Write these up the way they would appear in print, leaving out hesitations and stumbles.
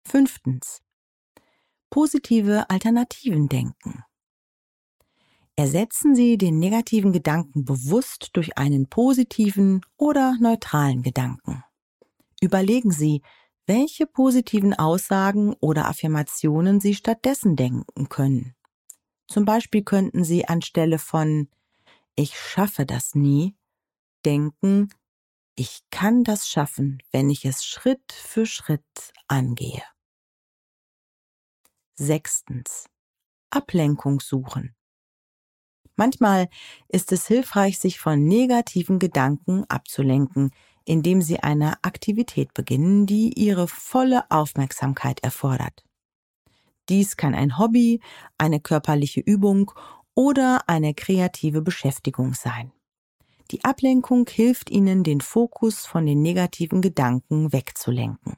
5. Positive Alternativen denken. Ersetzen Sie den negativen Gedanken bewusst durch einen positiven oder neutralen Gedanken. Überlegen Sie, welche positiven Aussagen oder Affirmationen Sie stattdessen denken können. Zum Beispiel könnten Sie anstelle von „Ich schaffe das nie" denken „Ich kann das schaffen, wenn ich es Schritt für Schritt angehe." 6. Ablenkung suchen. Manchmal ist es hilfreich, sich von negativen Gedanken abzulenken, indem Sie eine Aktivität beginnen, die Ihre volle Aufmerksamkeit erfordert. Dies kann ein Hobby, eine körperliche Übung oder eine kreative Beschäftigung sein. Die Ablenkung hilft Ihnen, den Fokus von den negativen Gedanken wegzulenken.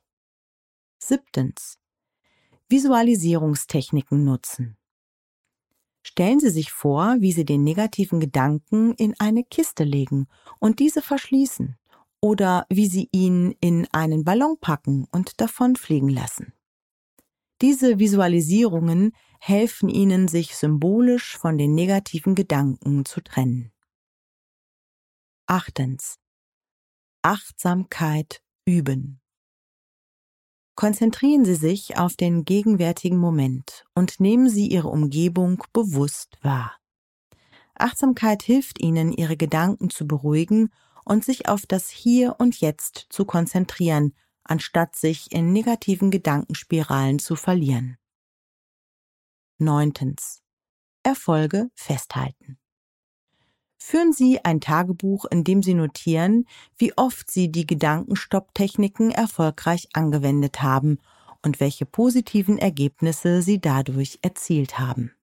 7. Visualisierungstechniken nutzen. Stellen Sie sich vor, wie Sie den negativen Gedanken in eine Kiste legen und diese verschließen, oder wie Sie ihn in einen Ballon packen und davon fliegen lassen. Diese Visualisierungen helfen Ihnen, sich symbolisch von den negativen Gedanken zu trennen. 8. Achtsamkeit üben. Konzentrieren Sie sich auf den gegenwärtigen Moment und nehmen Sie Ihre Umgebung bewusst wahr. Achtsamkeit hilft Ihnen, Ihre Gedanken zu beruhigen und sich auf das Hier und Jetzt zu konzentrieren, anstatt sich in negativen Gedankenspiralen zu verlieren. 9. Erfolge festhalten. Führen Sie ein Tagebuch, in dem Sie notieren, wie oft Sie die Gedankenstopptechniken erfolgreich angewendet haben und welche positiven Ergebnisse Sie dadurch erzielt haben.